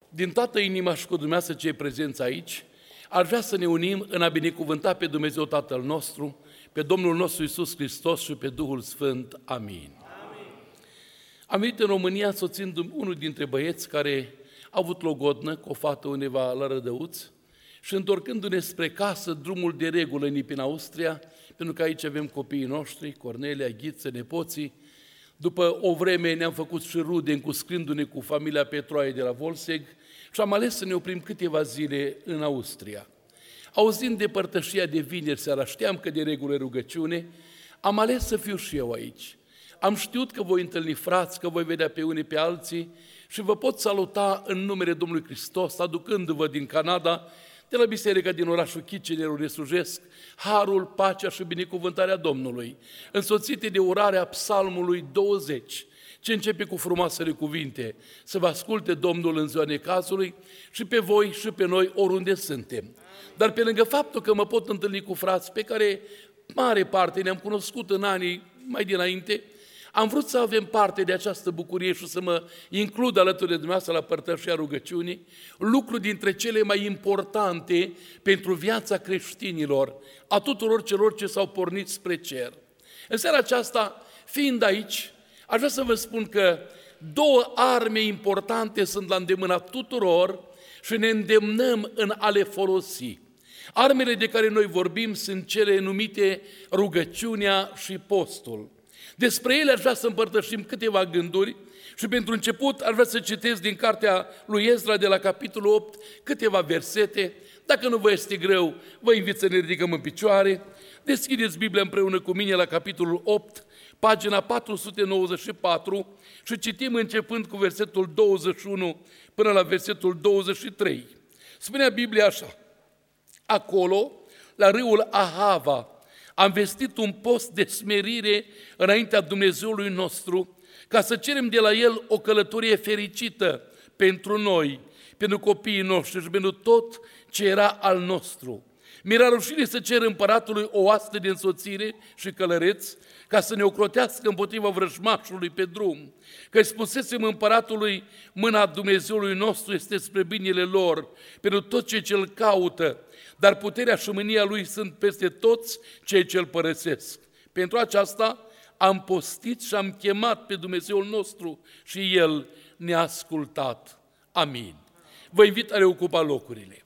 din toată inima și cu dumneavoastră cei prezenți aici, aș vrea să ne unim în a binecuvânta pe Dumnezeu Tatăl nostru, pe Domnul nostru Iisus Hristos și pe Duhul Sfânt. Amin. Am venit în România soțind unul dintre băieți care a avut logodnă cu o fată undeva la Rădăuț și întorcându-ne spre casă, drumul de regulă în Ipin, Austria, pentru că aici avem copiii noștri, Cornelia, Ghiță, nepoții. După o vreme ne-am făcut și rude încuscându-ne cu familia Petroaie de la Volseg și am ales să ne oprim câteva zile în Austria. Auzind de părtășia de vineri seara, știam că de regulă rugăciune, am ales să fiu și eu aici. Am știut că voi întâlni frați, că voi vedea pe unii pe alții și vă pot saluta în numele Domnului Hristos, aducându-vă din Canada, de la biserica din orașul Kitchener, unde slujesc, harul, pacea și binecuvântarea Domnului, însoțite de urarea psalmului 20, ce începe cu frumoasele cuvinte: să vă asculte Domnul în ziua necazului și pe voi și pe noi oriunde suntem. Dar pe lângă faptul că mă pot întâlni cu frați pe care mare parte ne-am cunoscut în anii mai dinainte, am vrut să avem parte de această bucurie și să mă includ alături de dumneavoastră la părtășia rugăciunii, lucru dintre cele mai importante pentru viața creștinilor, a tuturor celor ce s-au pornit spre cer. În seara aceasta, fiind aici, aș vrea să vă spun că două arme importante sunt la îndemâna tuturor și ne îndemnăm în a le folosi. Armele de care noi vorbim sunt cele numite rugăciunea și postul. Despre ele aș vrea să împărtășim câteva gânduri și pentru început aș vrea să citesc din cartea lui Ezra de la capitolul 8 câteva versete. Dacă nu vă este greu, vă invit să ne ridicăm în picioare. Deschideți Biblia împreună cu mine la capitolul 8, pagina 494 și citim începând cu versetul 21 până la versetul 23. Spunea Biblia așa: acolo, la râul Ahava, am vestit un post de smerire înaintea Dumnezeului nostru, ca să cerem de la El o călătorie fericită pentru noi, pentru copiii noștri și pentru tot ce era al nostru. Mi-era rușine să cer împăratului o oaste de însoțire și călăreți, ca să ne ocrotească împotriva vrăjmașului pe drum, că spusesem împăratului: mâna Dumnezeului nostru este spre binele lor, pentru tot ce îl caută, dar puterea și mânia lui sunt peste toți cei ce îl părăsesc. Pentru aceasta am postit și am chemat pe Dumnezeul nostru și El ne-a ascultat. Amin. Vă invit a reocupa locurile.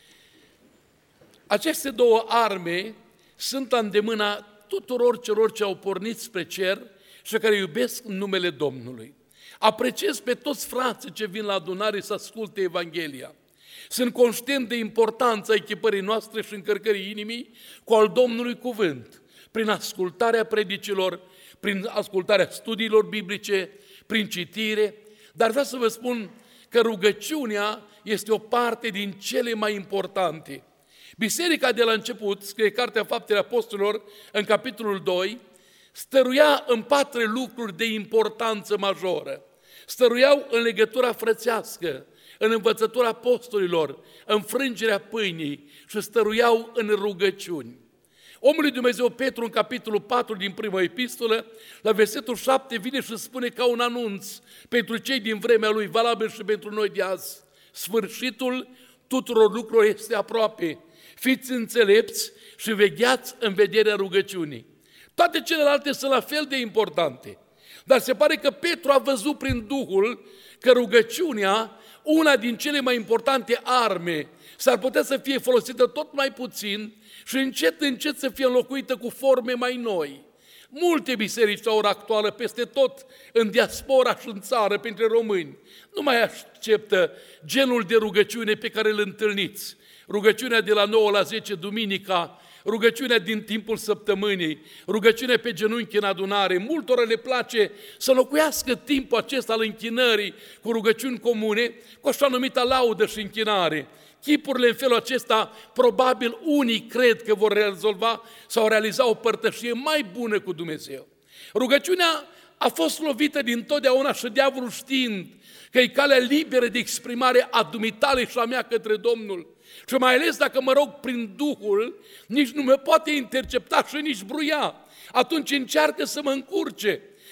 Aceste două arme sunt la îndemâna tuturor celor ce au pornit spre cer și care iubesc numele Domnului. Apreciez pe toți frații ce vin la adunare să asculte Evanghelia. Sunt conștient de importanța echipării noastre și încărcării inimii cu al Domnului cuvânt, prin ascultarea predicilor, prin ascultarea studiilor biblice, prin citire, dar vreau să vă spun că rugăciunea este o parte din cele mai importante. Biserica de la început, scrie Cartea Faptele Apostolilor, în capitolul 2, stăruia în 4 lucruri de importanță majoră. Stăruiau în legătura frățească, în învățătura apostolilor, în frângerea pâinii și stăruiau în rugăciuni. Omul lui Dumnezeu Petru, în capitolul 4 din prima epistolă, la versetul 7, vine și spune ca un anunț pentru cei din vremea lui, valabil și pentru noi de azi: sfârșitul tuturor lucrurilor este aproape. Fiți înțelepți și vegheați în vederea rugăciunii. Toate celelalte sunt la fel de importante. Dar se pare că Petru a văzut prin Duhul că rugăciunea, una din cele mai importante arme, s-ar putea să fie folosită tot mai puțin și încet, încet să fie înlocuită cu forme mai noi. Multe biserici la ora actuală, peste tot, în diaspora și în țară, printre români, nu mai acceptă genul de rugăciune pe care îl întâlniți. Rugăciunea de la 9 la 10 duminica, rugăciunea din timpul săptămânii, rugăciunea pe genunchi în adunare. Multora le place să locuiască timpul acesta al închinării cu rugăciuni comune, cu așa numita laudă și închinare. Chipurile în felul acesta, probabil unii cred că vor rezolva sau realiza o părtășie mai bună cu Dumnezeu. Rugăciunea a fost lovită dintotdeauna și diavolul, știind că e calea liberă de exprimare a dumitale și a mea către Domnul, și mai ales dacă mă rog prin Duhul, nici nu mă poate intercepta și nici bruia, atunci încearcă să mă încurce.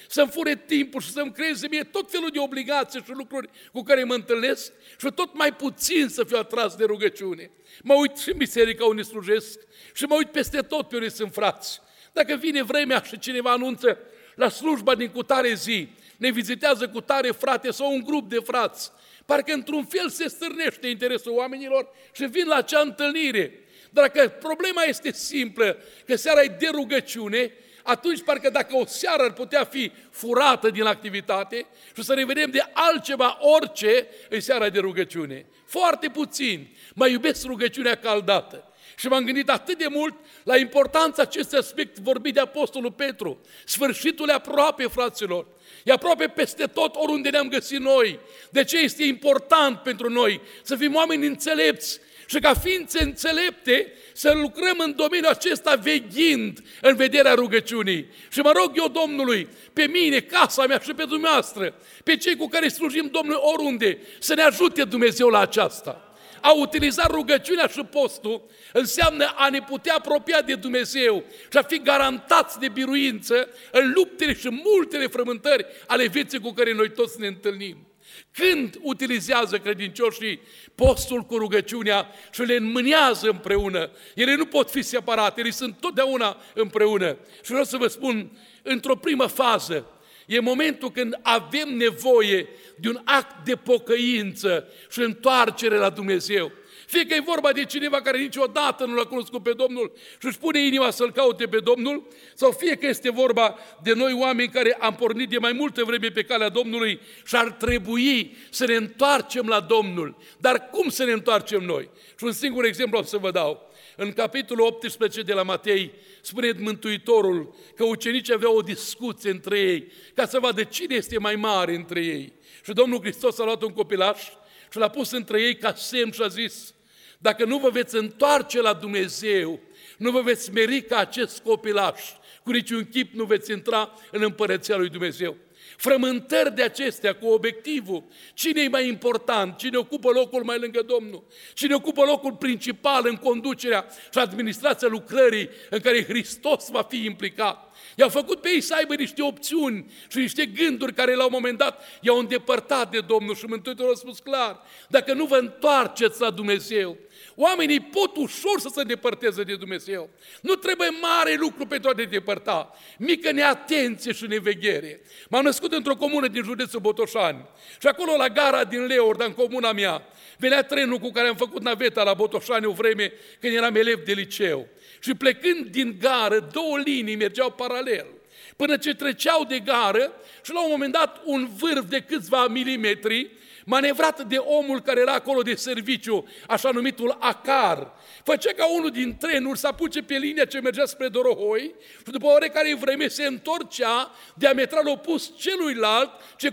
să-mi fure timpul și să-mi creeze mie tot felul de obligații și lucruri cu care mă întâlnesc și tot mai puțin să fiu atras de rugăciune. Mă uit și în biserica unde slujesc și mă uit peste tot pe unde sunt frați. Dacă vine vremea și cineva anunță la slujba din cutare zi, ne vizitează cutare frate sau un grup de frați, parcă într-un fel se stârnește interesul oamenilor și vin la acea întâlnire. Dar dacă problema este simplă, că seara e de rugăciune, atunci parcă dacă o seară ar putea fi furată din activitate și să ne vedem de altceva, orice, e seara de rugăciune. Foarte puțin mai iubesc rugăciunea caldată. Și m-am gândit atât de mult la importanța acestui aspect vorbit de Apostolul Petru. Sfârșitul e aproape, fraților. E aproape peste tot, oriunde ne-am găsit noi. De ce este important pentru noi să fim oameni înțelepți și ca ființe înțelepte să lucrăm în domeniul acesta veghind în vederea rugăciunii. Și mă rog eu Domnului, pe mine, casa mea și pe dumneavoastră, pe cei cu care slujim Domnului oriunde, să ne ajute Dumnezeu la aceasta. A utiliza rugăciunea și postul înseamnă a ne putea apropia de Dumnezeu și a fi garantați de biruință în luptele și multele frământări ale vieții cu care noi toți ne întâlnim. Când utilizează credincioșii postul cu rugăciunea și le înmânează împreună, ele nu pot fi separate, ele sunt totdeauna împreună. Și vreau să vă spun, într-o primă fază, e momentul când avem nevoie de un act de pocăință și întoarcere la Dumnezeu. Fie că e vorba de cineva care niciodată nu l-a cunoscut pe Domnul și își pune inima să-L caute pe Domnul, sau fie că este vorba de noi oameni care am pornit de mai multă vreme pe calea Domnului și ar trebui să ne întoarcem la Domnul. Dar cum să ne întoarcem noi? Și un singur exemplu am să vă dau. În capitolul 18 de la Matei spune Mântuitorul că ucenicii aveau o discuție între ei ca să vadă cine este mai mare între ei. Și Domnul Hristos a luat un copilaș și l-a pus între ei ca semn și a zis: dacă nu vă veți întoarce la Dumnezeu, nu vă veți smeri ca acest copilaș, cu niciun chip nu veți intra în împărăția lui Dumnezeu. Frământări de acestea cu obiectivul, cine e mai important, cine ocupă locul mai lângă Domnul, cine ocupă locul principal în conducerea și administrația lucrării în care Hristos va fi implicat. I-au făcut pe ei să aibă niște opțiuni și niște gânduri care la un moment dat i-au îndepărtat de Domnul și Mântuitorul a spus clar: dacă nu vă întoarceți la Dumnezeu, oamenii pot ușor să se îndepărteze de Dumnezeu. Nu trebuie mare lucru pentru a ne depărta, mică neatenție și neveghere. M-am născut într-o comună din județul Botoșani și acolo la gara din Leorda, în comuna mea, venea trenul cu care am făcut naveta la Botoșani o vreme când eram elev de liceu. Și plecând din gară, două linii mergeau paralel, până ce treceau de gară și la un moment dat un vârf de câțiva milimetri, manevrat de omul care era acolo de serviciu, așa numitul acar, făcea ca unul din trenuri să apuce pe linia ce mergea spre Dorohoi și după oarecare vreme se întorcea diametral opus celuilalt ce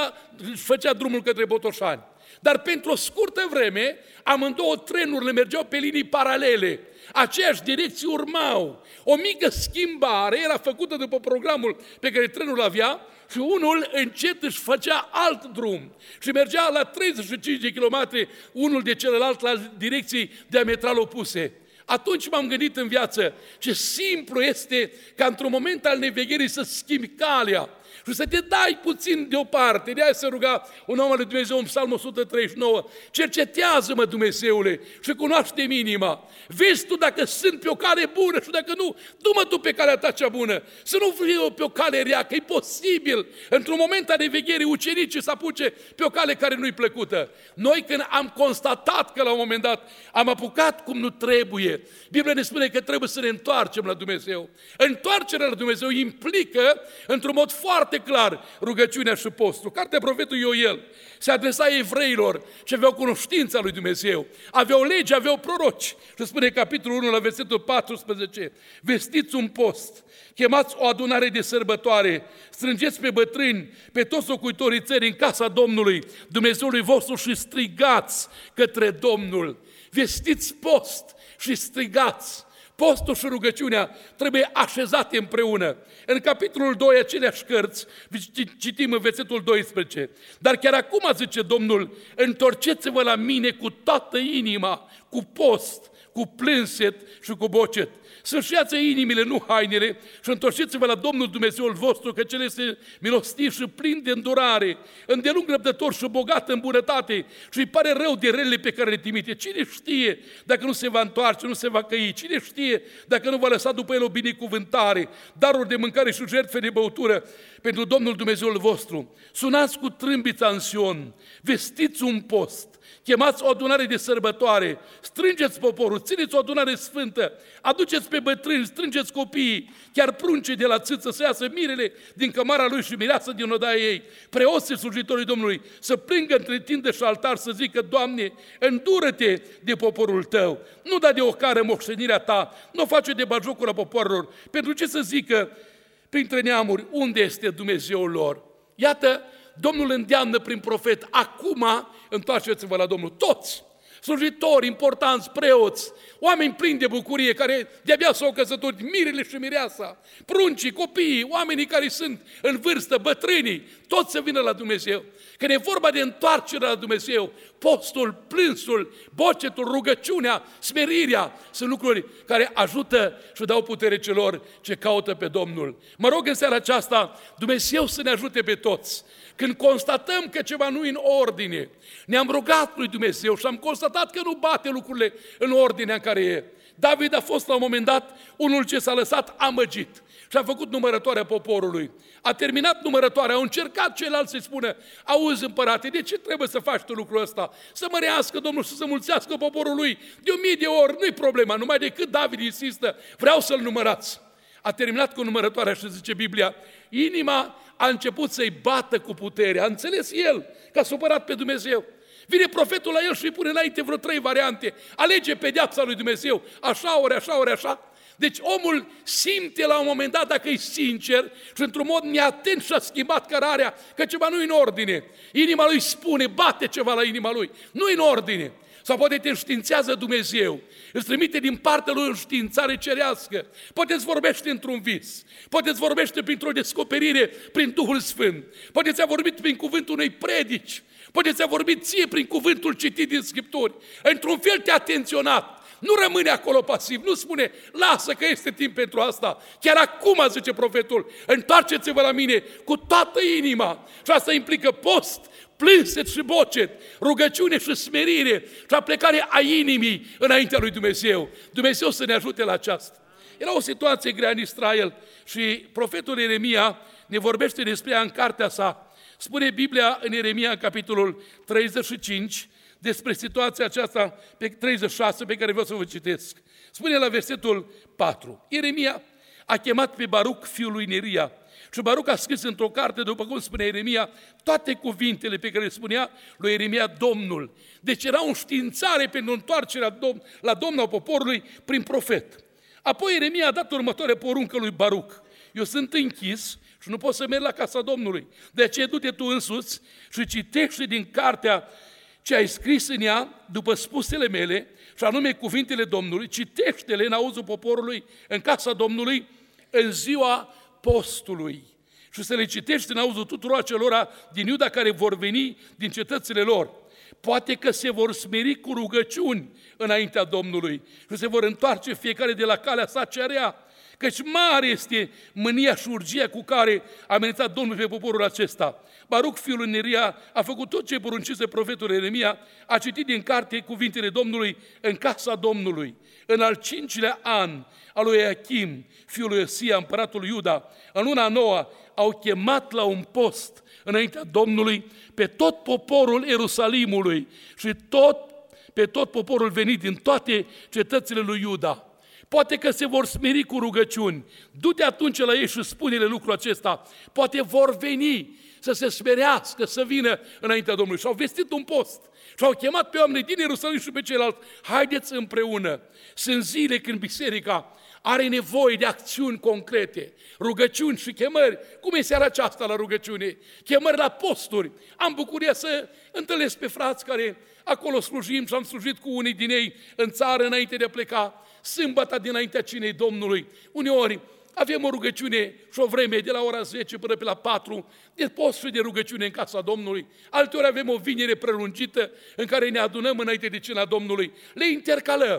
făcea drumul către Botoșani. Dar pentru o scurtă vreme, amândouă trenurile mergeau pe linii paralele, aceeași direcție urmau. O mică schimbare era făcută după programul pe care trenul avea și unul încet își făcea alt drum și mergea la 35 de kilometri unul de celălalt la direcții diametral opuse. Atunci m-am gândit în viață ce simplu este ca într-un moment al nevegherii să schimbi calea și să te dai puțin deoparte. De aia se ruga un om al lui Dumnezeu în Psalmul 139: cercetează-mă, Dumnezeule, și cunoaște-mi inima. Vezi tu dacă sunt pe o cale bună și dacă nu, du-mă tu pe calea ta cea bună. Să nu fiu pe o cale rea, că e posibil într-un moment al nevegherii ucenicii să apuce pe o cale care nu-i plăcută. Noi când am constatat că la un moment dat am apucat cum nu trebuie, Biblia ne spune că trebuie să ne întoarcem la Dumnezeu. Întoarcerea la Dumnezeu implică într-un mod foarte clar rugăciunea și postul. Cartea profetului Ioel se adresa evreilor ce aveau cunoștința lui Dumnezeu, aveau lege, aveau proroci. Și spune capitolul 1 la versetul 14: vestiți un post, chemați o adunare de sărbătoare, strângeți pe bătrâni, pe toți locuitorii țării în casa Domnului, Dumnezeului vostru, și strigați către Domnul. Vestiți post și strigați. Postul și rugăciunea trebuie așezate împreună. În capitolul 2, aceleași cărți, citim în versetul 12: dar chiar acum, zice Domnul, întorceți-vă la mine cu toată inima, cu post, cu plânset și cu bocet. Să-și iați inimile, nu hainele, și întorceți-vă la Domnul Dumnezeul vostru, că Cel este milostiv și plin de îndurare, îndelung răbdător și bogat în bunătate și îi pare rău de relele pe care le trimite. Cine știe dacă nu se va întoarce, nu se va căi? Cine știe dacă nu va lăsa după el o binecuvântare, daruri de mâncare și jertfe de băutură pentru Domnul Dumnezeul vostru? Sunați cu trâmbița în Sion, vestiți un post, chemați o adunare de sărbătoare, strângeți poporul, țineți o adunare sfântă, aduceți pe bătrâni, strângeți copiii, chiar pruncii de la țâță, să iasă mirele din cămara lui și mireasă din odaia ei, preoții slujitorii Domnului, să plângă între tindă și altar, să zică: Doamne, îndură-te de poporul Tău, nu da de ocară moștenirea Ta, nu face de batjocura poporilor, pentru ce să zică printre neamuri, unde este Dumnezeul lor? Iată, Domnul îndeamnă prin profet: acum întoarceți-vă la Domnul, toți, slujitori, importanți, preoți, oameni plini de bucurie, care de-abia s-au căsătorit, mirele și mireasa, pruncii, copiii, oamenii care sunt în vârstă, bătrânii, toți să vină la Dumnezeu. Când e vorba de întoarcere la Dumnezeu, postul, plânsul, bocetul, rugăciunea, smerirea, sunt lucruri care ajută și dau putere celor ce caută pe Domnul. Mă rog în seara aceasta, Dumnezeu să ne ajute pe toți. Când constatăm că ceva nu e în ordine, ne-am rugat lui Dumnezeu și am constatat că nu bate lucrurile în ordinea în care e. David a fost la un moment dat unul ce s-a lăsat amăgit și a făcut numărătoarea poporului. A terminat numărătoarea, au încercat ceilalți să-i spună: auzi, împărate, de ce trebuie să faci tu lucrul ăsta? Să mărească Domnul și să mulțească poporul lui de 1000 de ori, nu-i problema, numai decât David insistă: vreau să-l numărați. A terminat cu numărătoarea și zice Biblia, inima a început să-i bată cu putere, a înțeles el că a supărat pe Dumnezeu. Vine profetul la el și îi pune înainte vreo 3 variante, alege pedeapsa lui Dumnezeu, așa ori, așa ori, așa. Deci omul simte la un moment dat, dacă e sincer și într-un mod neatent și-a schimbat cărarea, că ceva nu e în ordine. Inima lui spune, bate ceva la inima lui, nu e în ordine. Sau poate te înștiințează Dumnezeu, îți trimite din partea lui o înștiințare cerească, poate îți vorbește într-un vis, poate îți vorbește printr-o descoperire prin Duhul Sfânt, poate ți-a vorbit prin cuvântul unei predici, poate ți-a vorbit ție prin cuvântul citit din Scripturi, într-un fel te-a atenționat. Nu rămâne acolo pasiv, nu spune, lasă că este timp pentru asta. Chiar acum, zice profetul, întoarceți-vă la mine cu toată inima. Și asta implică post, plânset și bocet, rugăciune și smerire și aplecare a inimii înaintea lui Dumnezeu. Dumnezeu să ne ajute la aceasta. Era o situație grea în Israel și profetul Ieremia ne vorbește despre ea în cartea sa. Spune Biblia în Ieremia, în capitolul 35, despre situația aceasta, pe 36, pe care vreau să vă citesc. Spune la versetul 4. Ieremia a chemat pe Baruc, fiul lui Neria, și Baruc a scris într-o carte, după cum spune Ieremia, toate cuvintele pe care le spunea lui Ieremia Domnul. Deci era o înștiințare pentru întoarcerea la Domnul poporului prin profet. Apoi Ieremia a dat următoarea poruncă lui Baruc. Eu sunt închis și nu pot să merg la casa Domnului. De aceea du-te tu însuți și citește din cartea ce ai scris în ea, după spusele mele, și anume cuvintele Domnului, citește-le în auzul poporului, în casa Domnului, în ziua postului. Și să le citești în auzul tuturor acelora din Iuda care vor veni din cetățile lor. Poate că se vor smeri cu rugăciuni înaintea Domnului și se vor întoarce fiecare de la calea sa cea rea, căci mare este mânia și urgia cu care a amenințat Domnul pe poporul acesta. Baruc, fiul lui Neria, a făcut tot ce poruncise profetul Ieremia, a citit din carte cuvintele Domnului în casa Domnului. În al 5-lea an al lui Ioachim, fiul lui Iosia, împăratul Iuda, în luna a 9-a, au chemat la un post înaintea Domnului pe tot poporul Ierusalimului și pe tot poporul venit din toate cetățile lui Iuda. Poate că se vor smeri cu rugăciuni. Du-te atunci la ei și spune-le lucrul acesta. Poate vor veni să se smerească, să vină înaintea Domnului. Și-au vestit un post. Și-au chemat pe oamenii din Ierusalim și pe ceilalți. Haideți împreună. Sunt zile când biserica are nevoie de acțiuni concrete, rugăciuni și chemări. Cum e seara aceasta la rugăciune? Chemări la posturi. Am bucuria să întâlnesc pe frați care acolo slujim și am slujit cu unii din ei în țară înainte de a pleca. Sâmbăta dinaintea cinei Domnului. Uneori avem o rugăciune și o vreme de la ora 10 până pe la 4 de post și de rugăciune în casa Domnului. Alteori avem o vinere prelungită în care ne adunăm înainte de cina Domnului. Le intercalăm.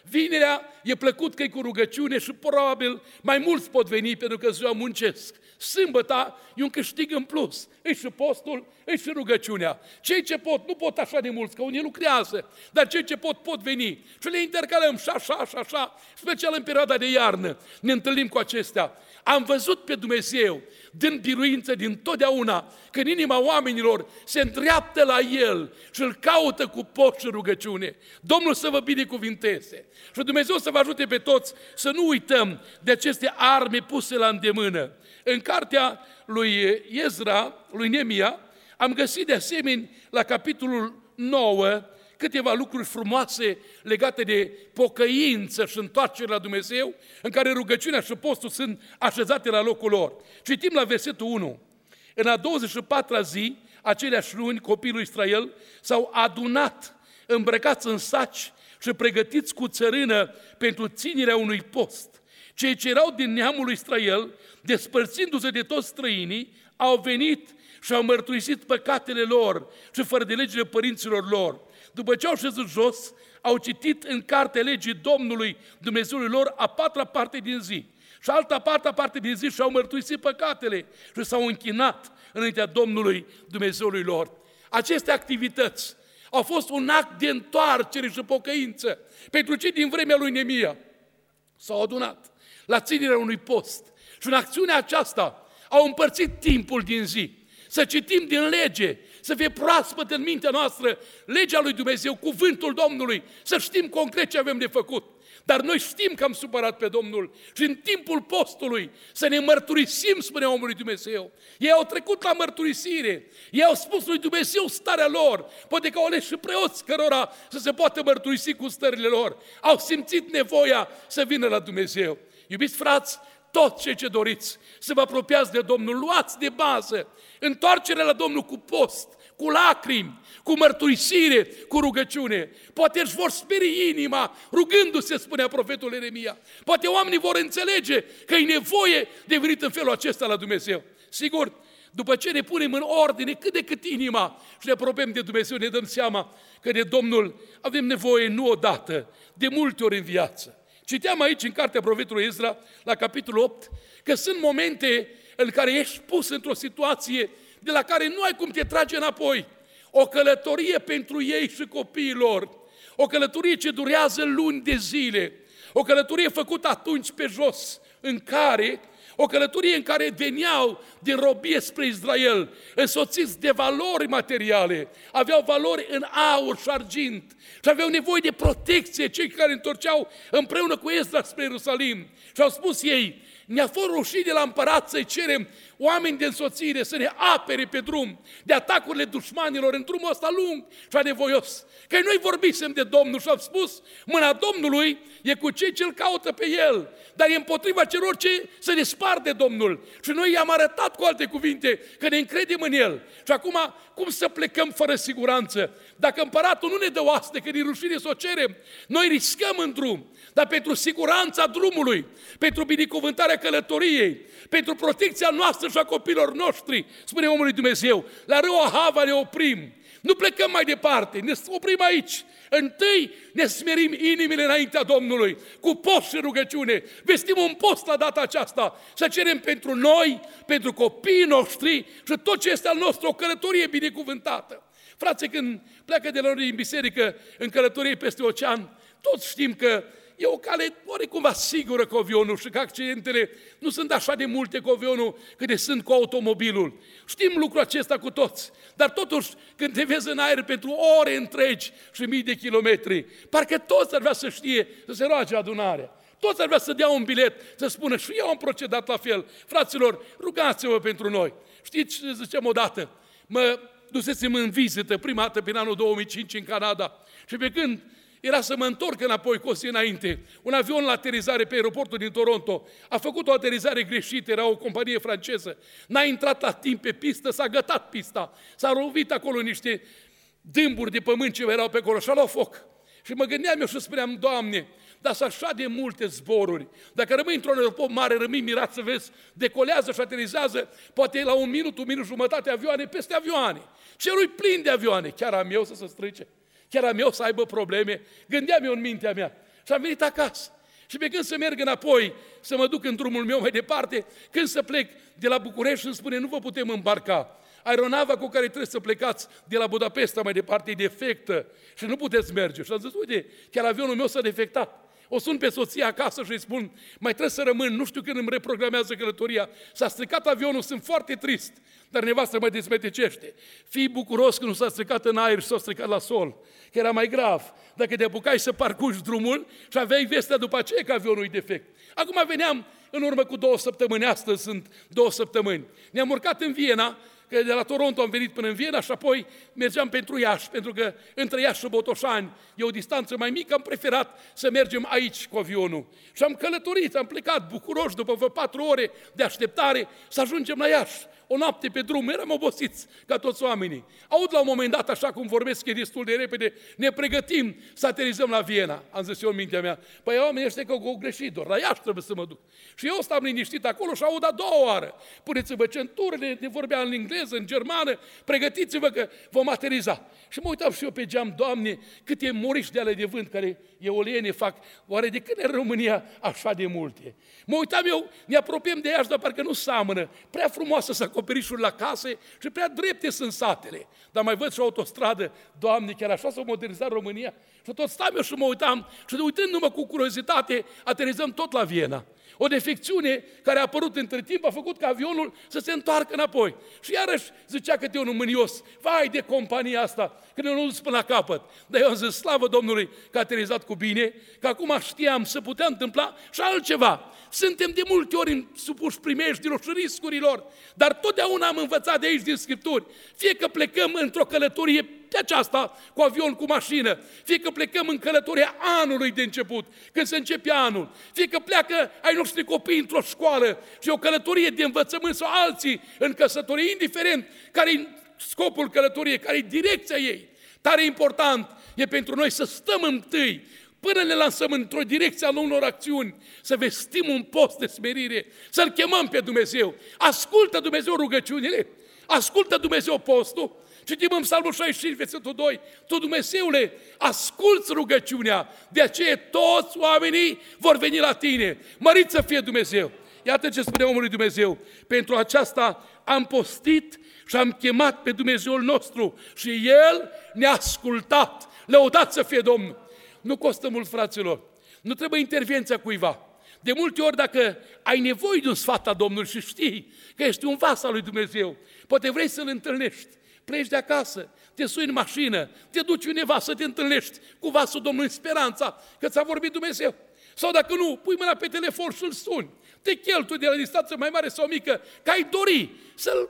Vinerea e plăcut că e cu rugăciune și probabil mai mulți pot veni pentru că ziua muncesc. Sâmbăta e un câștig în plus. E și postul, e și rugăciunea. Cei ce pot, nu pot așa de mulți, că unii lucrează, dar cei ce pot veni. Și le intercalăm și așa, special în perioada de iarnă. Ne întâlnim cu acestea. Am văzut pe Dumnezeu, dând biruință din totdeauna, că în inima oamenilor se îndreaptă la El și îl caută cu post și rugăciune. Domnul să vă binecuvinteze și Dumnezeu să vă ajute pe toți să nu uităm de aceste arme puse la îndemână. În cartea lui Ezra, lui Neemia, am găsit de asemenea la capitolul 9 câteva lucruri frumoase legate de pocăință și întoarcere la Dumnezeu, în care rugăciunea și postul sunt așezate la locul lor. Citim la versetul 1. În a 24-a zi, aceleași luni, copiii lui Israel s-au adunat, îmbrăcați în saci și pregătiți cu țărână pentru ținerea unui post. Cei ce erau din neamul lui Israel, despărțindu-se de toți străinii, au venit și au mărturisit păcatele lor și fără de legile părinților lor. După ce au șezut jos, au citit în carte legii Domnului Dumnezeului lor a 4-a parte din zi. Și alta 4-a parte din zi și-au mărturisit păcatele și s-au închinat înaintea Domnului Dumnezeului lor. Aceste activități au fost un act de întoarcere și pocăință pentru cei din vremea lui Neemia. S-au adunat la ținerea unui post și în acțiunea aceasta au împărțit timpul din zi. Să citim din lege, să fie proaspăt în mintea noastră legea lui Dumnezeu, cuvântul Domnului, să știm concret ce avem de făcut. Dar noi știm că am supărat pe Domnul și în timpul postului să ne mărturisim, spune omul lui Dumnezeu. Ei au trecut la mărturisire, ei au spus lui Dumnezeu starea lor, poate că au ales și preoți cărora să se poată mărturisi cu stările lor. Au simțit nevoia să vină la Dumnezeu. Iubiți frați, tot ce doriți să vă apropiați de Domnul, luați de bază întoarcerea la Domnul cu post, cu lacrimi, cu mărturisire, cu rugăciune. Poate își vor sperii inima rugându-se, spunea profetul Ieremia. Poate oamenii vor înțelege că e nevoie de venit în felul acesta la Dumnezeu. Sigur, după ce ne punem în ordine cât de cât inima și ne apropiem de Dumnezeu, ne dăm seama că de Domnul avem nevoie nu odată, de multe ori în viață. Citeam aici în cartea profetului Ezra, la capitolul 8, că sunt momente în care ești pus într-o situație de la care nu ai cum te trage înapoi. O călătorie pentru ei și copiii lor, o călătorie ce durează luni de zile, o călătorie făcută atunci pe jos, o călătorie în care veneau din robie spre Israel, însoțiți de valori materiale, aveau valori în aur și argint și aveau nevoie de protecție cei care întorceau împreună cu Ezra spre Ierusalim. Și au spus ei, ne-a fost rușine la împărat să-i cerem oameni de însoțire să ne apere pe drum de atacurile dușmanilor în drumul ăsta lung și anevoios. Că noi vorbisem de Domnul și am spus, mâna Domnului e cu cei ce-L caută pe El, dar e împotriva celor ce se despart de Domnul. Și noi i-am arătat cu alte cuvinte că ne încredem în El. Și acum, cum să plecăm fără siguranță? Dacă împăratul nu ne dă oaste, că ne rușine să o cerem, noi riscăm în drum. Dar pentru siguranța drumului, pentru binecuvântarea călătoriei, pentru protecția noastră și a copiilor noștri, spune omul lui Dumnezeu, la râul Ahava ne oprim. Nu plecăm mai departe, ne oprim aici. Întâi ne smerim inimile înaintea Domnului, cu post și rugăciune. Vestim un post la data aceasta, să cerem pentru noi, pentru copiii noștri și tot ce este al nostru, o călătorie binecuvântată. Frații, când pleacă de la noi în biserică, în călătorie peste ocean, toți știm că e o cale oarecumva sigură cu avionul și că accidentele nu sunt așa de multe cu avionul cât de sunt cu automobilul. Știm lucrul acesta cu toți, dar totuși când te vezi în aer pentru ore întregi și mii de kilometri, parcă toți ar vrea să știe, să se roage adunarea. Toți ar vrea să dea un bilet, să spună și eu am procedat la fel. Fraților, rugați-vă pentru noi. Știți ce ziceam odată? Mă dusesem în vizită prima dată prin anul 2005 în Canada și pe când era să mă întorc înapoi cu o zi înainte, un avion la aterizare pe aeroportul din Toronto a făcut o aterizare greșită, era o companie franceză, n-a intrat la timp pe pistă, s-a gătat pista, s-a lovit acolo niște dâmburi de pământ ce erau pe acolo și a luat foc. Și mă gândeam eu și spuneam, Doamne, dar sunt așa de multe zboruri, dacă rămâi într-un aeroport mare, rămâi mirat să vezi, decolează și aterizează, poate la un minut jumătate avioane peste avioane. Cerul plin de avioane, chiar am eu să se strice? Chiar am eu să aibă probleme? Gândeam eu în mintea mea. Și am venit acasă. Și pe când să merg înapoi, să mă duc în drumul meu mai departe, când să plec de la București, îmi spune, nu vă putem îmbarca. Aeronava cu care trebuie să plecați de la Budapesta mai departe e defectă și nu puteți merge. Și am zis, uite, chiar avionul meu s-a defectat. O sun pe soția acasă și îi spun, mai trebuie să rămân, nu știu când îmi reprogramează călătoria. S-a stricat avionul, sunt foarte trist, dar nevastă mă dezmetecește. Fii bucuros că nu s-a stricat în aer și s-a stricat la sol, că era mai grav. Dacă te apucai să parcurgi drumul și aveai vestea după aceea că avionul e defect. Acum veneam în urmă cu 2 săptămâni, astăzi sunt 2 săptămâni. Ne-am urcat în Viena, că de la Toronto am venit până în Viena și apoi mergeam pentru Iași, pentru că între Iași și Botoșani e o distanță mai mică, am preferat să mergem aici cu avionul. Și am călătorit, am plecat bucuroși după vreo 4 ore de așteptare să ajungem la Iași. O noapte pe drum, eram obosiți ca toți oamenii. Aud la un moment dat, așa cum vorbesc, e destul de repede, ne pregătim să aterizăm la Viena. Am zis eu în mintea mea, păi oamenii ăștia că au greșit doar, la Iași trebuie să mă duc. Și eu stam liniștit acolo și aud a 2 oară. Puneți-vă centurile, ne vorbea în engleză, în germană, pregătiți-vă că vom ateriza. Și mă uitam și eu pe geam, Doamne, câte moriși de ale de vânt care eoliene fac, oare de când în România așa de multe? Mă uitam eu, ne apropiem de Iași, dar parcă nu seamănă, prea frumoasă să acoperișuri la case și prea drepte sunt satele. Dar mai văd și o autostradă, Doamne, chiar așa s-a modernizat România? Și tot stam eu și mă uitam și uitându-mă cu curiozitate, aterizăm tot la Viena. O defecțiune care a apărut între timp a făcut ca avionul să se întoarcă înapoi. Și iarăși zicea câte unul mânios, vai de compania asta, că ne-a dus până la capăt. Dar eu am zis, slavă Domnului că a aterizat cu bine, că acum știam să putea întâmpla și altceva. Suntem de multe ori supuși primejdiilor și riscurilor, dar totdeauna am învățat de aici din Scripturi. Fie că plecăm într-o călătorie de aceasta, cu avion, cu mașină, fie că plecăm în călătoria anului de început, când se începe anul, fie că pleacă ai noștri copii într-o școală și o călătorie de învățământ sau alții în căsătorie, indiferent care-i scopul călătoriei, care-i direcția ei. Tare important e pentru noi să stăm întâi, până ne lansăm într-o direcție a unor acțiuni, să vestim un post de smerire, să-L chemăm pe Dumnezeu. Ascultă Dumnezeu rugăciunile, ascultă Dumnezeu postul. Citim în Psalmul 65, versetul 2, Tu, Dumnezeule, asculți rugăciunea, de aceea toți oamenii vor veni la tine. Mărit să fie Dumnezeu! Iată ce spune omul lui Dumnezeu. Pentru aceasta am postit și am chemat pe Dumnezeul nostru și El ne-a ascultat. Lăudat să fie Domnul! Nu costă mult, fraților. Nu trebuie intervenția cuiva. De multe ori, dacă ai nevoie de un sfat a Domnului și știi că ești un vas al lui Dumnezeu, poate vrei să-L întâlnești, pleci de acasă, te sui în mașină, te duci undeva să te întâlnești cu vasul Domnului în speranța că ți-a vorbit Dumnezeu. Sau dacă nu, pui mâna pe telefon și îl suni. Te cheltui de la distanță mai mare sau mică, că ai dori să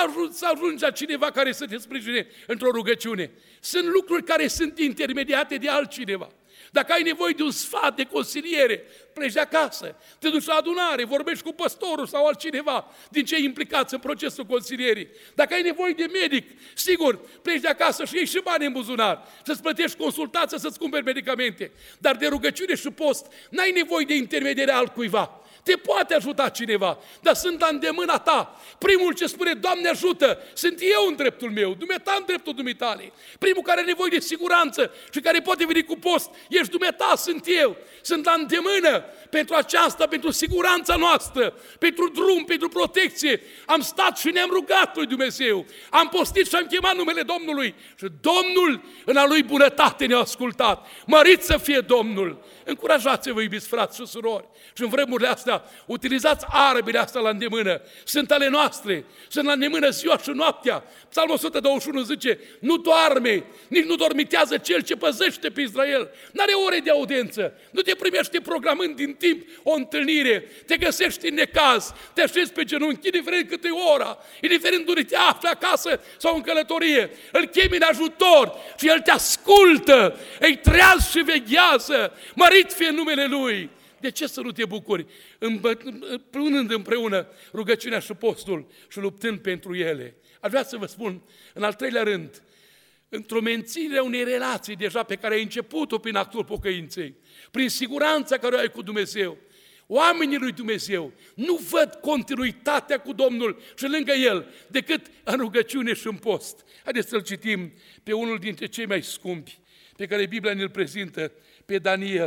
ajungi la cineva care să te sprijine într-o rugăciune. Sunt lucruri care sunt intermediate de altcineva. Dacă ai nevoie de un sfat, de consiliere, pleci de acasă, te duci la adunare, vorbești cu păstorul sau altcineva din cei implicați în procesul consilierii. Dacă ai nevoie de medic, sigur, pleci de acasă și iei și bani în buzunar, să-ți plătești consultația, să-ți cumperi medicamente. Dar de rugăciune și post, n-ai nevoie de intermediere altcuiva. Te poate ajuta cineva, dar sunt la îndemâna ta. Primul ce spune, Doamne ajută, sunt eu în dreptul meu, dumneata în dreptul dumitale. Primul care are nevoie de siguranță și care poate veni cu post, ești dumneata, sunt eu. Sunt la îndemână pentru aceasta, pentru siguranța noastră, pentru drum, pentru protecție. Am stat și ne-am rugat lui Dumnezeu. Am postit și am chemat numele Domnului. Și Domnul, în a Lui bunătate, ne-a ascultat. Mărit să fie Domnul! Încurajați-vă, iubiți frați și surori. Și în vremurile astea, utilizați armele astea la îndemână. Sunt ale noastre. Sunt la îndemână ziua și noaptea. Psalmul 121 zice, nu doarme, nici nu dormitează cel ce păzește pe Israel. N-are ore de audiență. Nu te primește programând din timp o întâlnire. Te găsești în necaz. Te așezi pe genunchi, indiferent câte e ora. Indiferent unde te afli acasă sau în călătorie. Îl chemi în ajutor și El te ascultă. Îi trează și veghează. Mărit fie numele Lui. De ce să nu te bucuri? Punând împreună rugăciunea și postul și luptând pentru ele. Aș vrea să vă spun, în al treilea rând, într-o menținere a unei relații deja pe care ai început-o prin actul pocăinței, prin siguranța care o ai cu Dumnezeu, oamenii lui Dumnezeu nu văd continuitatea cu Domnul și lângă El decât în rugăciune și în post. Haideți să-l citim pe unul dintre cei mai scumpi pe care Biblia ne-l prezintă, pe Daniel.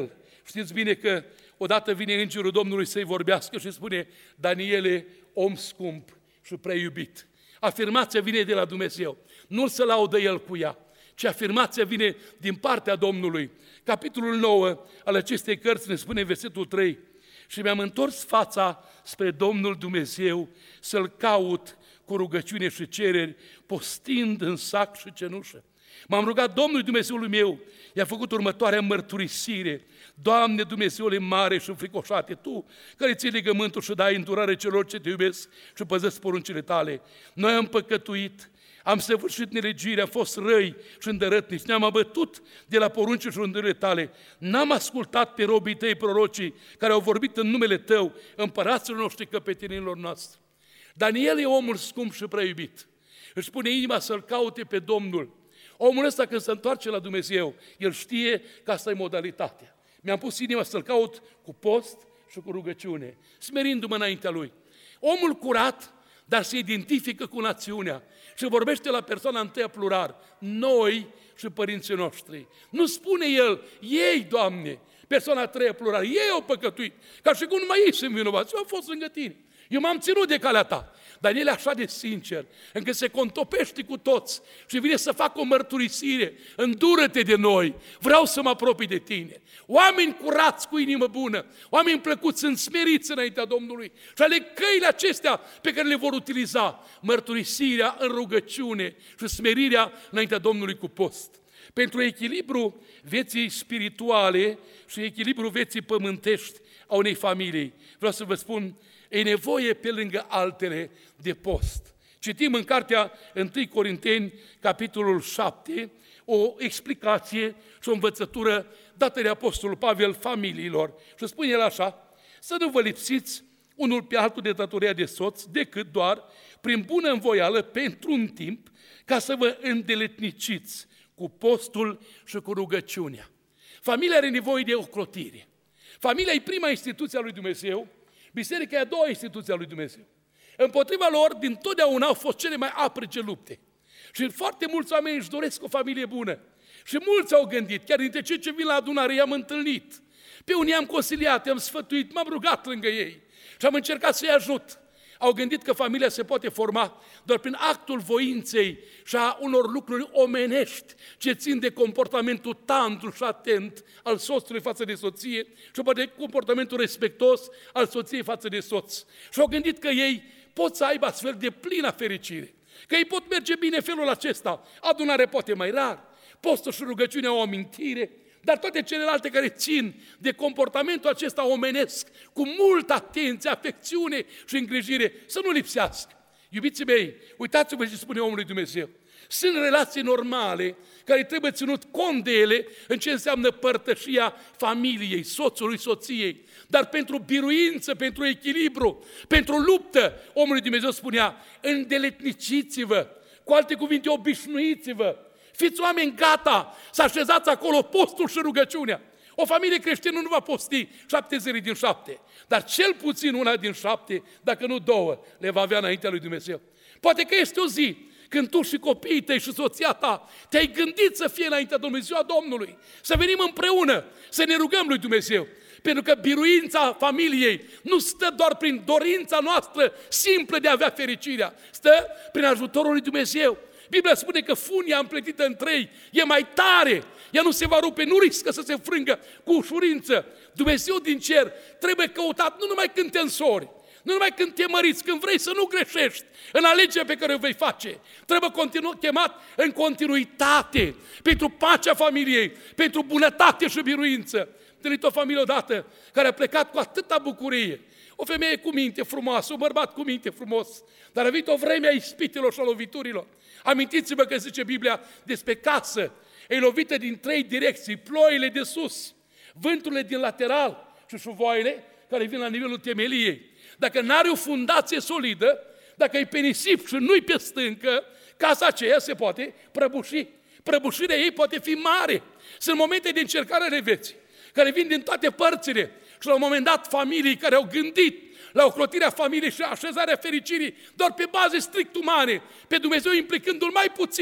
Știți bine că odată vine Îngerul Domnului să-i vorbească și spune: Daniele, om scump și prea iubit. Afirmația vine de la Dumnezeu. Nu se laudă el cu ea, ci afirmația vine din partea Domnului. Capitolul 9 al acestei cărți ne spune versetul 3: și mi-am întors fața spre Domnul Dumnezeu să-L caut cu rugăciune și cereri, postind în sac și cenușă. M-am rugat Domnului Dumnezeului meu, i-a făcut următoarea mărturisire: Doamne, Dumnezeule mare și înfricoșate, Tu care ții legământul și dai îndurare celor ce Te iubesc și păzesc poruncile Tale. Noi am păcătuit, am săvârșit nelegire, am fost răi și îndărătnici, ne-am abătut de la poruncile și îndurările Tale, n-am ascultat pe robii Tăi prorocii care au vorbit în numele Tău, împăraților noștri, căpetenilor noastre. Daniel e omul scump și prea iubit. Își pune inima să-L caute pe Domnul. Omul ăsta, când se întoarce la Dumnezeu, el știe că asta e modalitatea. Mi-am pus inima să-L caut cu post și cu rugăciune, smerindu-mă înaintea Lui. Omul curat, dar se identifică cu națiunea și vorbește la persoana întâia plural: noi și părinții noștri. Nu spune el: ei, Doamne, persoana a treia plural, ei au păcătuit, ca și cum numai ei sunt vinovați, eu am fost lângă Tine. Eu m-am ținut de calea Ta. Dar el e așa de sincer, încât se contopește cu toți și vine să facă o mărturisire: îndură-te de noi, vreau să mă apropii de Tine. Oameni curați, cu inimă bună, oameni plăcuți, sunt smeriți înaintea Domnului și aleg căile acestea pe care le vor utiliza: mărturisirea în rugăciune și smerirea înaintea Domnului cu post. Pentru echilibru vieții spirituale și echilibru vieții pământești a unei familii, vreau să vă spun, e nevoie pe lângă altele de post. Citim în cartea 1 Corinteni, capitolul 7, o explicație și o învățătură dată de Apostolul Pavel familiilor. Și spune el așa: să nu vă lipsiți unul pe altul de datoria de soț, decât doar prin bună învoială pentru un timp, ca să vă îndeletniciți cu postul și cu rugăciunea. Familia are nevoie de ocrotire. Familia e prima instituție a lui Dumnezeu, biserica e a doua instituție a lui Dumnezeu. Împotriva lor, dintotdeauna au fost cele mai aprige lupte. Și foarte mulți oameni își doresc o familie bună. Și mulți au gândit, chiar dintre cei ce vin la adunare, i-am întâlnit. Pe unii am consiliat, i-am sfătuit, m-am rugat lângă ei și am încercat să-i ajut. Au gândit că familia se poate forma doar prin actul voinței și a unor lucruri omenești ce țin de comportamentul tandru și atent al soțului față de soție și de comportamentul respectos al soției față de soț. Și au gândit că ei pot să aibă astfel de plină fericire, că ei pot merge bine felul acesta, adunare poate mai rar, postul și rugăciunea o amintire, dar toate celelalte care țin de comportamentul acesta omenesc, cu multă atenție, afecțiune și îngrijire, să nu lipsească. Iubiții mei, uitați-vă ce spune omul lui Dumnezeu. Sunt relații normale care trebuie ținut cont de ele în ce înseamnă părtășia familiei, soțului, soției. Dar pentru biruință, pentru echilibru, pentru luptă, omul lui Dumnezeu spunea: îndeletniciți-vă, cu alte cuvinte, obișnuiți-vă. Fiți oameni gata să așezați acolo postul și rugăciunea. O familie creștină nu va posti 7 zile din 7, dar cel puțin una din 7, dacă nu 2, le va avea înaintea lui Dumnezeu. Poate că este o zi când tu și copiii tăi și soția ta te-ai gândit să fie înaintea Domnului, ziua Domnului, să venim împreună, să ne rugăm lui Dumnezeu. Pentru că biruința familiei nu stă doar prin dorința noastră simplă de a avea fericirea, stă prin ajutorul lui Dumnezeu. Biblia spune că funia împletită în 3 e mai tare, ea nu se va rupe, nu riscă să se frângă cu ușurință. Dumnezeu din cer trebuie căutat nu numai când te însori, nu numai când te măriți, când vrei să nu greșești în alegerea pe care o vei face. Trebuie chemat în continuitate, pentru pacea familiei, pentru bunătate și biruință. Am întâlnit o familie odată care a plecat cu atâta bucurie. O femeie cu minte frumoasă, un bărbat cu minte frumos, dar a venit o vreme a ispitelor și a loviturilor. Amintiți-vă că zice Biblia despre casă, e lovită din 3 direcții: ploile de sus, vânturile din lateral și șuvoaiele care vin la nivelul temeliei. Dacă n-are o fundație solidă, dacă e pe nisip și nu-i pe stâncă, casa aceea se poate prăbuși. Prăbușirea ei poate fi mare. Sunt momente de încercare ale vieții, care vin din toate părțile. Și la un moment dat, familii care au gândit la ocrotirea familiei și așezarea fericirii doar pe baze strict umane, pe Dumnezeu implicându-l mai puțin,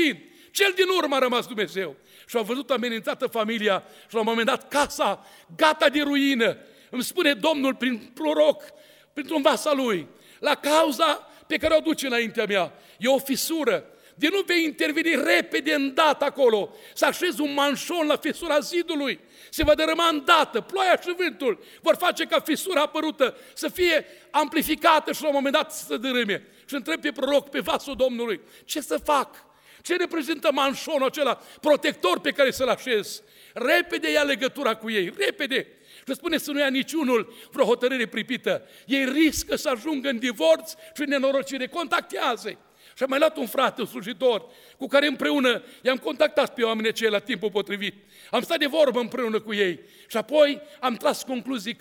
Cel din urmă a rămas Dumnezeu. Și au văzut amenințată familia și la un moment dat casa gata de ruină. Îmi spune Domnul prin proroc, printr-un vas al lui, la cauza pe care o duce înaintea mea, e o fisură. De nu vei interveni repede îndată acolo, să așezi un manșon la fisura zidului, se va dărâma îndată, ploaia și vântul vor face ca fisura apărută să fie amplificată și la un moment dat să se dărâme. Și întreb pe proroc, pe vasul Domnului, ce să fac? Ce reprezintă manșonul acela protector pe care să-l așez? Repede ia legătura cu ei, repede! Și spune să nu ia niciunul vreo hotărâre pripită. Ei riscă să ajungă în divorț și în nenorocire. Contactează-i! Și am mai luat un frate, un slujitor, cu care împreună i-am contactat pe oamenii aceia la timpul potrivit. Am stat de vorbă împreună cu ei și apoi am tras concluzii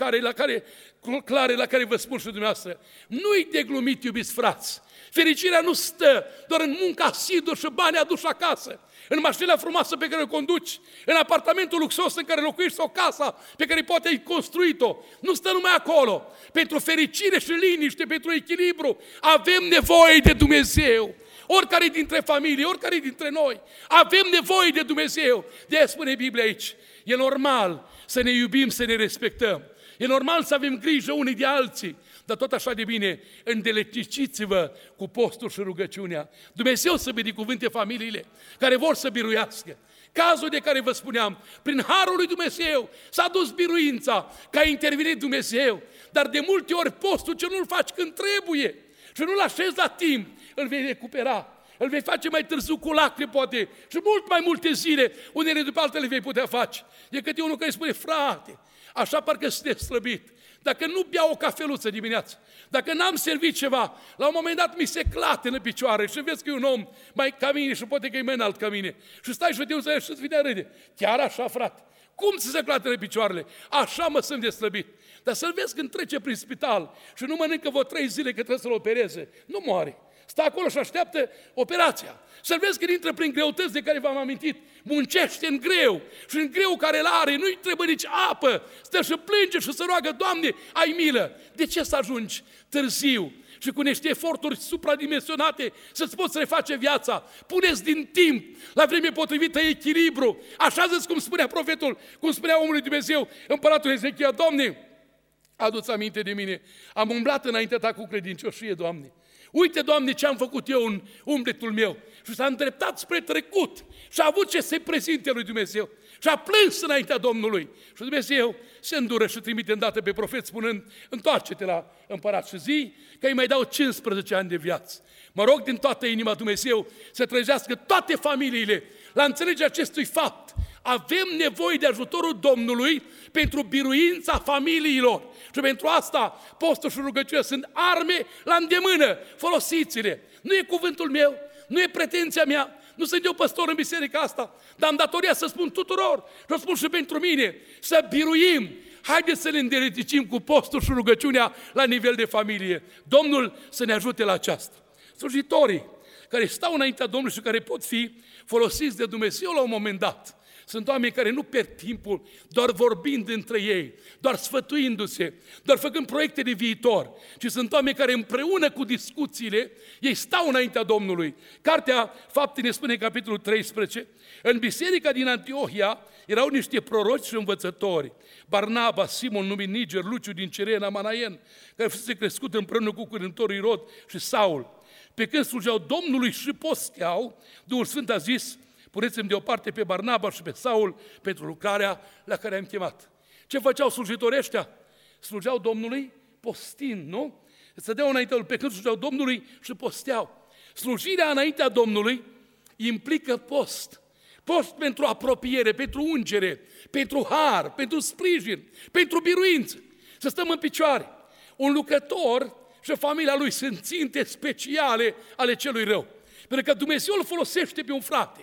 clare la care vă spun și dumneavoastră. Nu-i de glumit, iubiți frați. Fericirea nu stă doar în munca asiduă și banii aduși acasă, în mașina frumoasă pe care o conduci, în apartamentul luxos în care locuiești sau casa pe care poate ai construit-o. Nu stă numai acolo. Pentru fericire și liniște, pentru echilibru, avem nevoie de Dumnezeu. Oricare dintre familii, oricare dintre noi, avem nevoie de Dumnezeu. De-aia spune Biblia aici, e normal să ne iubim, să ne respectăm. E normal să avem grijă unii de alții, dar tot așa de bine, îndeletniciți-vă cu postul și rugăciunea. Dumnezeu să binecuvânte familiile care vor să biruiască. Cazul de care vă spuneam, prin harul lui Dumnezeu s-a dus biruința, că a intervenit Dumnezeu, dar de multe ori postul ce nu-l faci când trebuie și nu-l așezi la timp, îl vei recupera. Îl vei face mai târziu cu lacrimi, poate, și mult mai multe zile, unele după altele vei putea face. E câte unul care spune, frate, așa parcă sunteți slăbit. Dacă nu beau o cafeluță dimineața, dacă n-am servit ceva, la un moment dat mi se clatenă picioare și vezi că e un om mai ca mine și poate că e mai înalt ca mine. Și stai și te și îți vine a râde. Chiar așa, frate? Cum ți se clatenă picioarele? Așa mă sunt de slăbit. Dar să-l vezi când trece prin spital și nu mănâncă vreo 3 zile că trebuie să-l opereze, nu moare. Stă acolo și așteaptă operația. Să-l vezi când intră prin greutăți de care v-am amintit. Muncește în greu și în greu care îl are, nu-i trebuie nici apă. Stă și plânge și se roagă, Doamne, ai milă. De ce să ajungi târziu și cu niște eforturi supradimensionate să-ți poți reface viața? Puneți din timp, la vreme potrivită, echilibru. Așa zis cum spunea profetul, cum spunea omului Dumnezeu, împăratul Ezechia, Doamne, adu-ți aminte de mine, am umblat înaintea ta cu credincioșie, Doamne. Uite, Doamne, ce am făcut eu în umbletul meu. Și s-a îndreptat spre trecut și a avut ce să-i prezinte lui Dumnezeu. Și a plâns înaintea Domnului. Și Dumnezeu se îndură și trimite îndată pe profet spunând, întoarce-te la împărat și zi că îi mai dau 15 ani de viață. Mă rog din toată inima Dumnezeu să trezească toate familiile la înțelegerea acestui fapt. Avem nevoie de ajutorul Domnului pentru biruința familiilor. Și pentru asta postul și rugăciunea sunt arme la îndemână. Folosiți-le. Nu e cuvântul meu, nu e pretenția mea, nu sunt eu păstor în biserica asta, dar am datoria să spun tuturor și o spun și pentru mine, să biruim. Haideți să ne îndeletnicim cu postul și rugăciunea la nivel de familie. Domnul să ne ajute la aceasta. Slujitorii care stau înaintea Domnului și care pot fi folosiți de Dumnezeu la un moment dat, sunt oameni care nu pierd timpul doar vorbind între ei, doar sfătuindu-se, doar făcând proiecte de viitor, ci sunt oameni care împreună cu discuțiile, ei stau înaintea Domnului. Cartea Fapte ne spune în capitolul 13, în biserica din Antiohia erau niște proroci și învățători, Barnaba, Simon numit Niger, Luciu din Cirena, Manaen, care fusese crescut împreună cu curântorul Irod și Saul. Pe când slujeau Domnului și posteau, Duhul Sfânt a zis, puneți-mi deoparte pe Barnaba și pe Saul pentru lucrarea la care am chemat. Ce făceau slujitorii ăștia? Slujeau Domnului postind, nu? Stădeau înaintea lui, pe când slujeau Domnului și posteau. Slujirea înaintea Domnului implică post. Post pentru apropiere, pentru ungere, pentru har, pentru sprijin, pentru biruință. Să stăm în picioare. Un lucrător și familia lui sunt ținte speciale ale celui rău. Pentru că Dumnezeu îl folosește pe un frate.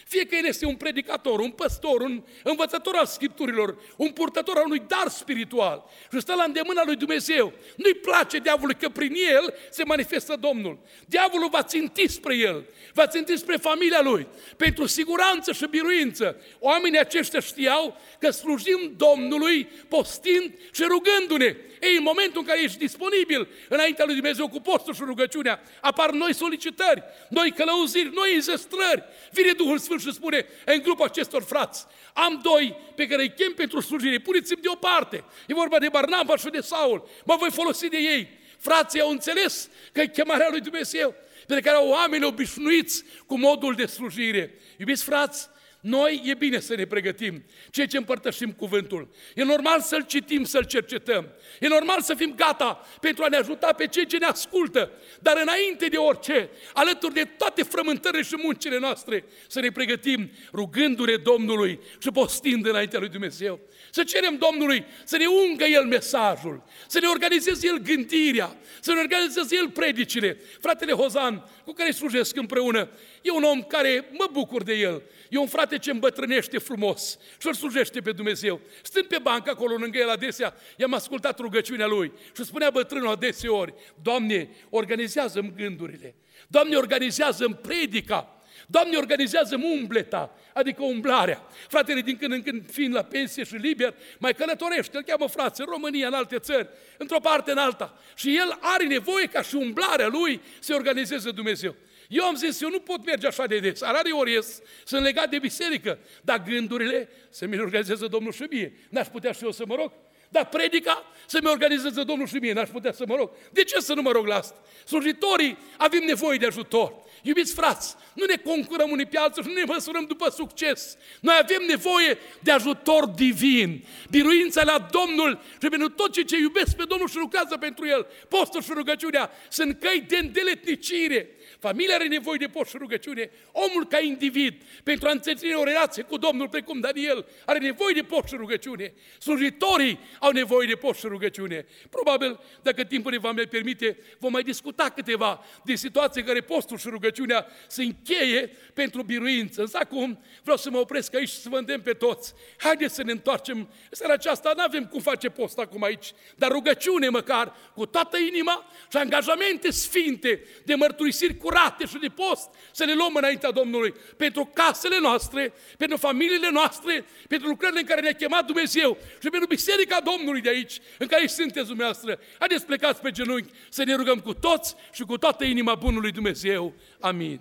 Fie că el este un predicator, un păstor, un învățător al Scripturilor, un purtător al unui dar spiritual și stă la îndemâna lui Dumnezeu. Nu-i place diavolului că prin el se manifestă Domnul. Diavolul va ținti spre el, va ținti spre familia lui, pentru siguranță și biruință. Oamenii aceștia știau că slujim Domnului postind și rugându-ne. Ei, în momentul în care ești disponibil înaintea lui Dumnezeu cu postul și rugăciunea, apar noi solicitări, noi călăuziri, noi înzestrări. Vine Duhul Sfânt și spune în grupul acestor frați: am doi pe care îi chem pentru slujire, puneți-mi deoparte. E vorba de Barnaba și de Saul, mă voi folosi de ei. Frații au înțeles că e chemarea lui Dumnezeu, pentru că erau oameni obișnuiți cu modul de slujire. Iubiți frați, noi e bine să ne pregătim ceea ce împărtășim cuvântul. E normal să-l citim, să-l cercetăm. E normal să fim gata pentru a ne ajuta pe cei ce ne ascultă. Dar înainte de orice, alături de toate frământările și muncile noastre, să ne pregătim rugându-ne Domnului și postind înaintea lui Dumnezeu. Să cerem Domnului să ne ungă El mesajul, să ne organizeze El gândirea, să ne organizeze El predicile. Fratele Hozan, cu care slujesc împreună, e un om care mă bucur de el. E un frate ce îmbătrânește frumos și îl slujește pe Dumnezeu. Stând pe bancă acolo lângă el adesea, i-am ascultat rugăciunea lui și spunea bătrânul adeseori: Doamne, organizează-mi gândurile, Doamne, organizează-mi predica, Doamne, organizează-mi umbleta, adică umblarea. Fratele din când în când, fiind la pensie și liber, mai călătorește, îl cheamă frați în România, în alte țări, într-o parte, în alta. Și el are nevoie ca și umblarea lui să organizeze Dumnezeu. Eu am zis, eu nu pot merge așa de des, rareori ies, sunt legat de biserică, dar gândurile să mi le organizeze Domnul și mie. N-aș putea și eu să mă rog? Dar predica să-mi organizeze Domnul și mie, n-aș putea să mă rog. De ce să nu mă rog la asta? Slujitorii avem nevoie de ajutor. Iubiți frați, nu ne concurăm unii pe alții și nu ne măsurăm după succes. Noi avem nevoie de ajutor divin. Biruința la Domnul și pentru tot ce iubesc pe Domnul și lucrează pentru El. Postul și rugăciunea sunt căi de îndeletnicire. Familia are nevoie de post și rugăciune. Omul ca individ, pentru a întreține o relație cu Domnul, precum Daniel, are nevoie de post și rugăciune. Slujitorii au nevoie de post și rugăciune. Probabil, dacă timpul ne va mai permite, vom mai discuta câteva de situații în care postul și rugăciunea se încheie pentru biruință. Însă acum vreau să mă opresc aici și să vă îndemn pe toți. Haideți să ne întoarcem. Seara aceasta nu avem cum face post acum aici, dar rugăciune măcar cu toată inima și angajamente sfinte de mărturisiri curate și de post să le luăm înaintea Domnului pentru casele noastre, pentru familiile noastre, pentru lucrările în care ne-a chemat Dumnezeu și pentru biserica Domnului de aici, în care sunteți dumneavoastră. Haideți plecați pe genunchi să ne rugăm cu toți și cu toată inima bunului Dumnezeu. Amin.